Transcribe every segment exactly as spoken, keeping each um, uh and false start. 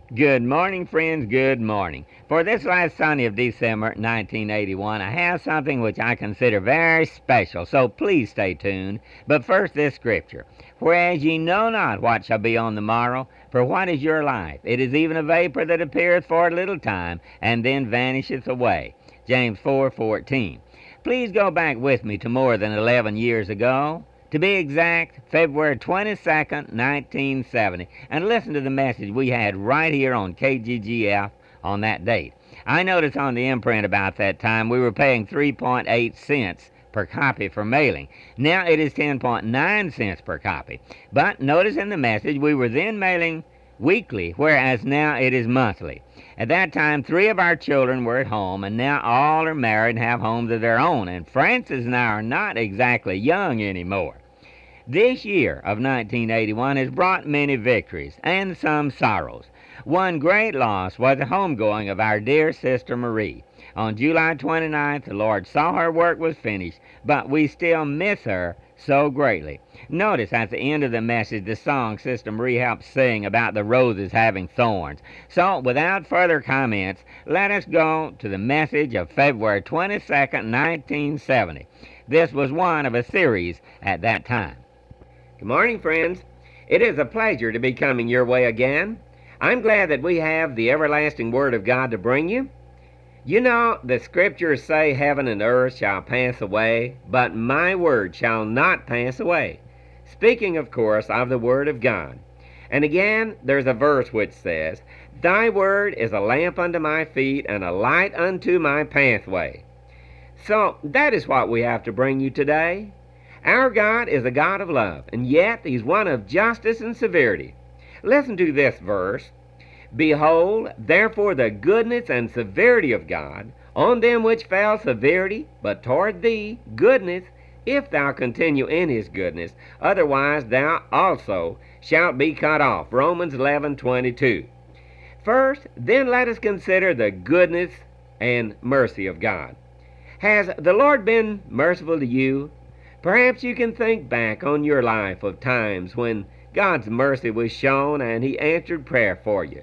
Good morning, friends. Good morning. For this last Sunday of December nineteen eighty-one, I have something which I consider very special, so please stay tuned. But first, this scripture. Whereas ye know not what shall be on the morrow, for what is your life? It is even a vapor that appeareth for a little time, and then vanisheth away. James four fourteen. Please go back with me to more than eleven years ago. To be exact, February twenty-second, nineteen seventy, and listen to the message we had right here on K G G F on that date. I noticed on the imprint about that time we were paying three point eight cents per copy for mailing. Now it is ten point nine cents per copy. But notice in the message we were then mailing weekly, whereas now it is monthly. At that time, three of our children were at home, and now all are married and have homes of their own, and Francis and I are not exactly young anymore. This year of nineteen eighty-one has brought many victories and some sorrows. One great loss was the homegoing of our dear Sister Marie. On July twenty-ninth, the Lord saw her work was finished, but we still miss her so greatly. Notice at the end of the message the song Sister Marie helped sing about the roses having thorns. So, without further comments, let us go to the message of February twenty-second, nineteen seventy. This was one of a series at that time. Good morning, friends. It is a pleasure to be coming your way again. I'm glad that we have the everlasting Word of God to bring you. You know, the Scriptures say heaven and earth shall pass away, but my word shall not pass away. Speaking, of course, of the Word of God. And again, there's a verse which says, Thy word is a lamp unto my feet and a light unto my pathway. So that is what we have to bring you today. Our God is a God of love, and yet He's one of justice and severity. Listen to this verse. Behold, therefore, the goodness and severity of God, on them which fell severity, but toward thee goodness, if thou continue in His goodness, otherwise thou also shalt be cut off. Romans eleven twenty-two. First, then let us consider the goodness and mercy of God. Has the Lord been merciful to you? Perhaps you can think back on your life of times when God's mercy was shown and He answered prayer for you.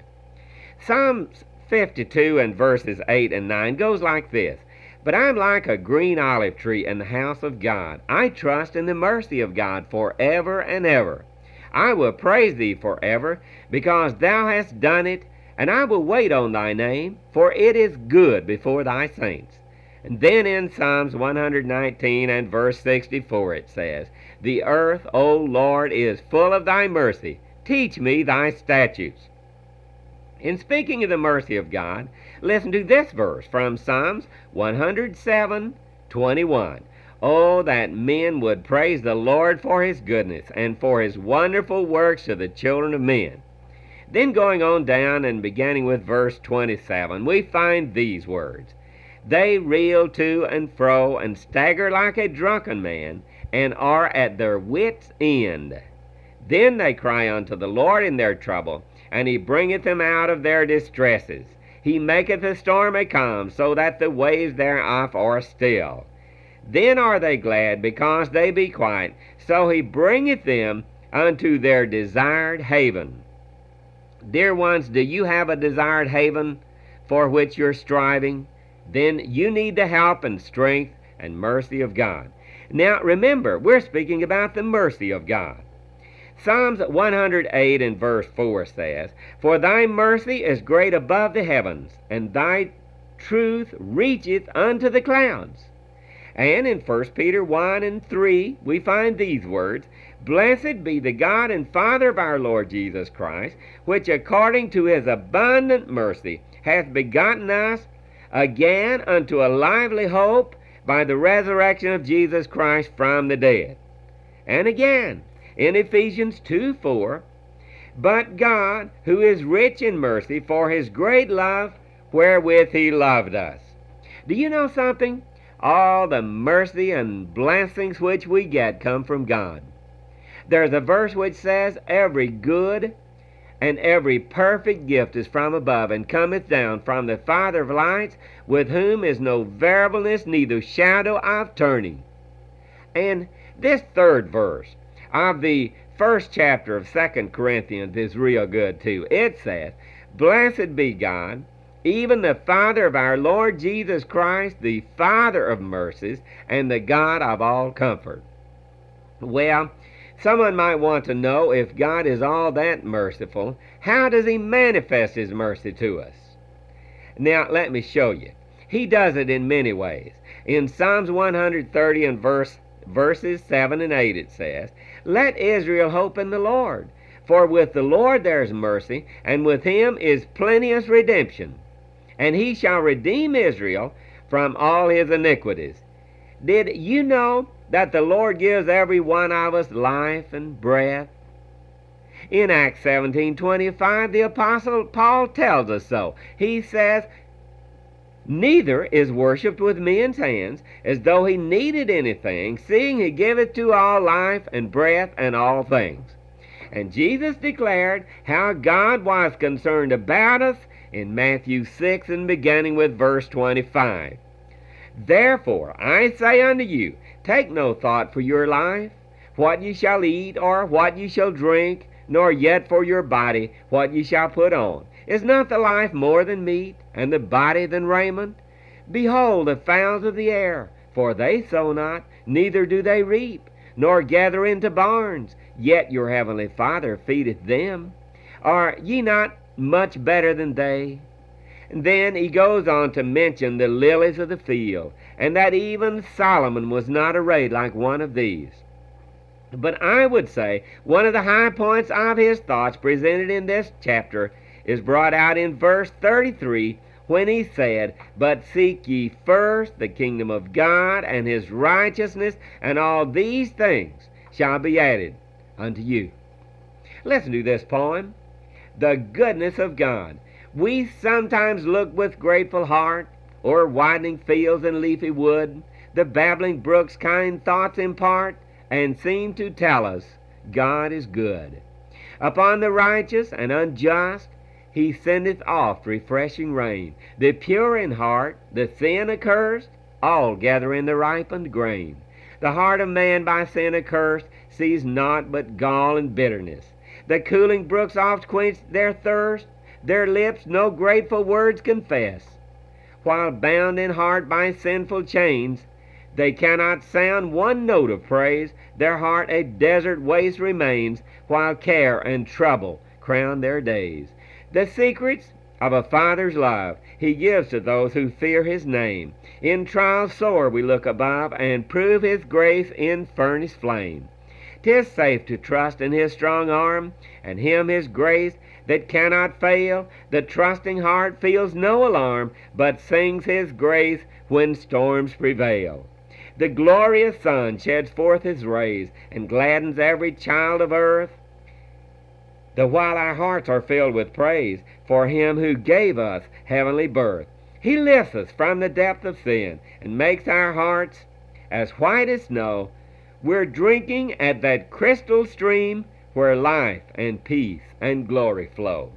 Psalms fifty-two and verses eight and nine goes like this. But I'm like a green olive tree in the house of God. I trust in the mercy of God forever and ever. I will praise Thee forever, because Thou hast done it, and I will wait on Thy name, for it is good before Thy saints. And then in Psalms one nineteen and verse sixty-four it says, The earth, O Lord, is full of Thy mercy. Teach me Thy statutes. In speaking of the mercy of God, listen to this verse from Psalms one oh seven twenty-one. Oh, that men would praise the Lord for His goodness and for His wonderful works to the children of men. Then going on down and beginning with verse twenty-seven, we find these words. They reel to and fro and stagger like a drunken man, and are at their wits' end. Then they cry unto the Lord in their trouble, and He bringeth them out of their distresses. He maketh the storm a calm, so that the waves thereof are still. Then are they glad, because they be quiet, so He bringeth them unto their desired haven. Dear ones, do you have a desired haven for which you're striving? Then you need the help and strength and mercy of God. Now remember, we're speaking about the mercy of God. Psalms one oh eight and verse four says, For Thy mercy is great above the heavens, and Thy truth reacheth unto the clouds. And in First Peter one and three we find these words, Blessed be the God and Father of our Lord Jesus Christ, which according to His abundant mercy hath begotten us again unto a lively hope by the resurrection of Jesus Christ from the dead. And again, in Ephesians two four, But God, who is rich in mercy, for His great love wherewith He loved us. Do you know something? All the mercy and blessings which we get come from God. There's a verse which says, Every good and every perfect gift is from above, and cometh down from the Father of lights, with whom is no variableness, neither shadow of turning. And this third verse of the first chapter of Second Corinthians is real good too. It says, Blessed be God, even the Father of our Lord Jesus Christ, the Father of mercies, and the God of all comfort. Well, someone might want to know, if God is all that merciful, how does he manifest his mercy to us? Now, let me show you. He does it in many ways. In Psalms one hundred thirty and verse, verses seven and eight it says, "Let Israel hope in the Lord, for with the Lord there is mercy, and with him is plenteous redemption. And he shall redeem Israel from all his iniquities." Did you know that the Lord gives every one of us life and breath? In Acts seventeen twenty-five, the Apostle Paul tells us so. He says, "Neither is worshipped with men's hands, as though he needed anything, seeing he giveth to all life and breath and all things." And Jesus declared how God was concerned about us in Matthew six, and beginning with verse twenty-five. "Therefore I say unto you, take no thought for your life, what ye shall eat, or what ye shall drink, nor yet for your body, what ye shall put on. Is not the life more than meat, and the body than raiment? Behold the fowls of the air, for they sow not, neither do they reap, nor gather into barns, yet your heavenly Father feedeth them. Are ye not much better than they? And then he goes on to mention the lilies of the field, and that even Solomon was not arrayed like one of these. But I would say one of the high points of his thoughts presented in this chapter is brought out in verse thirty-three, when he said, "But seek ye first the kingdom of God and his righteousness, and all these things shall be added unto you." Listen to this poem. The goodness of God. We sometimes look with grateful heart o'er widening fields and leafy wood, the babbling brook's kind thoughts impart, and seem to tell us God is good. Upon the righteous and unjust he sendeth oft refreshing rain. The pure in heart, the sin accursed, all gather in the ripened grain. The heart of man by sin accursed sees naught but gall and bitterness. The cooling brooks oft quench their thirst, their lips no grateful words confess. While bound in heart by sinful chains, they cannot sound one note of praise. Their heart a desert waste remains, while care and trouble crown their days. The secrets of a Father's love he gives to those who fear his name. In trials sore we look above, and prove his grace in furnace flame. 'Tis safe to trust in his strong arm, and him his grace that cannot fail. The trusting heart feels no alarm, but sings his grace when storms prevail. The glorious sun sheds forth his rays, and gladdens every child of earth, the while our hearts are filled with praise for him who gave us heavenly birth. He lifts us from the depth of sin, and makes our hearts as white as snow. We're drinking at that crystal stream where life and peace and glory flow.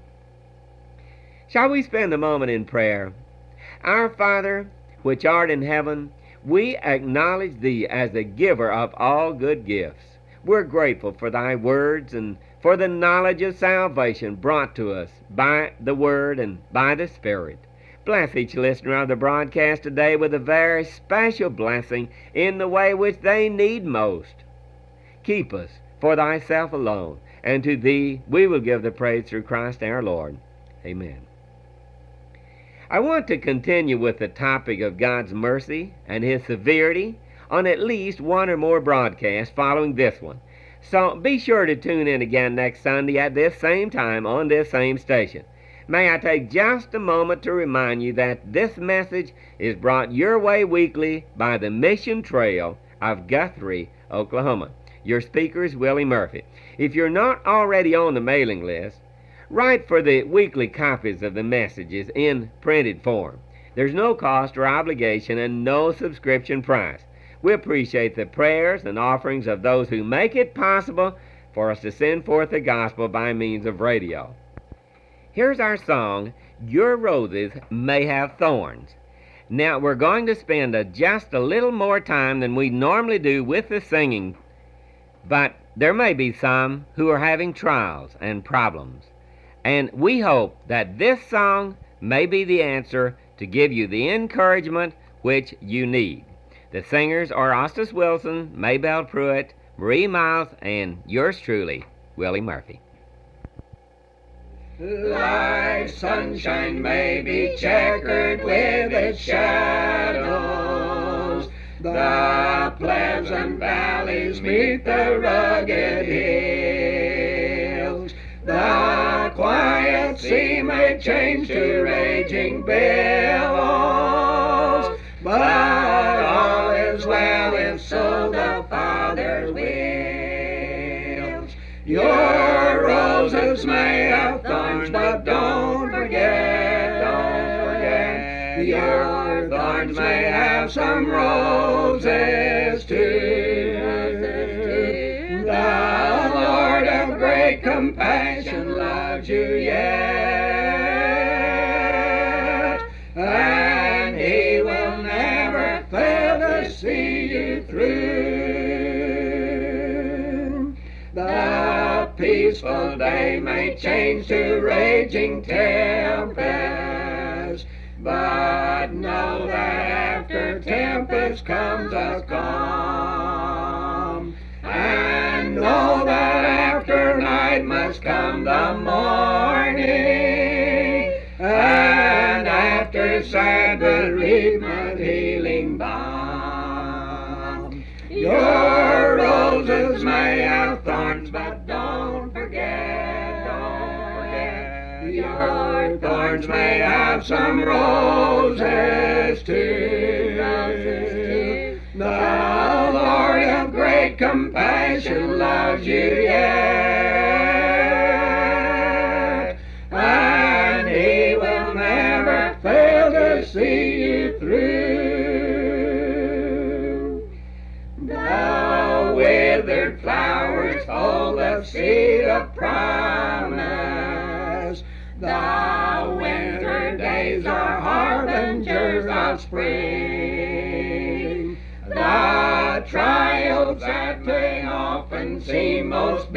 Shall we spend a moment in prayer? Our Father, which art in heaven, we acknowledge thee as the giver of all good gifts. We're grateful for thy words and for the knowledge of salvation brought to us by the Word and by the Spirit. Bless each listener of the broadcast today with a very special blessing in the way which they need most. Keep us for thyself alone, and to thee we will give the praise through Christ our Lord. Amen. I want to continue with the topic of God's mercy and his severity on at least one or more broadcasts following this one. So be sure to tune in again next Sunday at this same time on this same station. May I take just a moment to remind you that this message is brought your way weekly by the Mission Trail of Guthrie, Oklahoma. Your speaker is Willie Murphy. If you're not already on the mailing list, write for the weekly copies of the messages in printed form. There's no cost or obligation and no subscription price. We appreciate the prayers and offerings of those who make it possible for us to send forth the gospel by means of radio. Here's our song, Your Roses May Have Thorns. Now, we're going to spend a, just a little more time than we normally do with the singing, but there may be some who are having trials and problems. And we hope that this song may be the answer to give you the encouragement which you need. The singers are Ostis Wilson, Maybelle Pruitt, Marie Miles, and yours truly, Willie Murphy. Life's sunshine may be checkered with its shadows. The pleasant valleys meet the rugged hills. The quiet sea may change to raging billows. But all is well if so the Father wills. Your roses may have thorns, but don't forget, don't forget. Your thorns may have some roses too. The Lord of great compassion loves you yet, and He will never fail to see you through. The peaceful day may change to raging tempest, but know that after tempest comes a calm, and know that after night must come the morning, and after sad bereavement healing balm. Your roses may have thorns, but don't forget, don't forget. Your thorns may have some roses too. The Lord of great compassion loves you yet, and He will never fail to see you through. The withered flowers hold the seed of promise. The winter days are harbingers of spring. The trials that may often seem most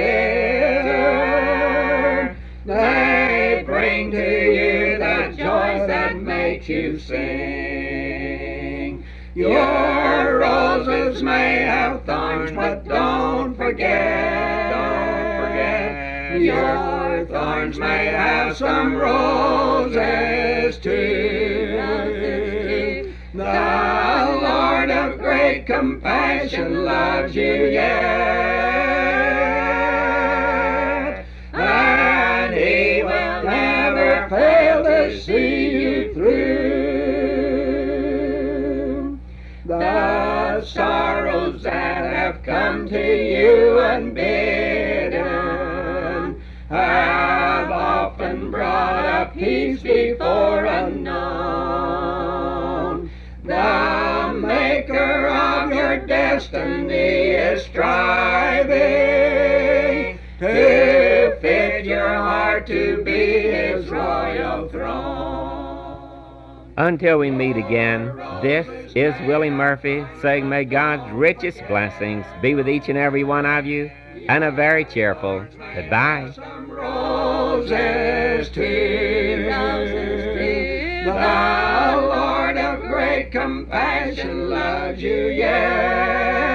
bitter, they bring to you the joy that makes you sing. Your roses may have thorns, but don't forget, don't forget. Your thorns may have some roses too. The Lord of great compassion loves you yet, and He will never fail to see you through. The sorrows that have come to you unbidden have often brought a peace before unknown. The maker of your destiny is striving to fit your heart to be His royal throne. Until we meet again, this is Willie Murphy saying may God's richest blessings be with each and every one of you, and a very cheerful goodbye. Some roses too. The Lord of great compassion loves you yet.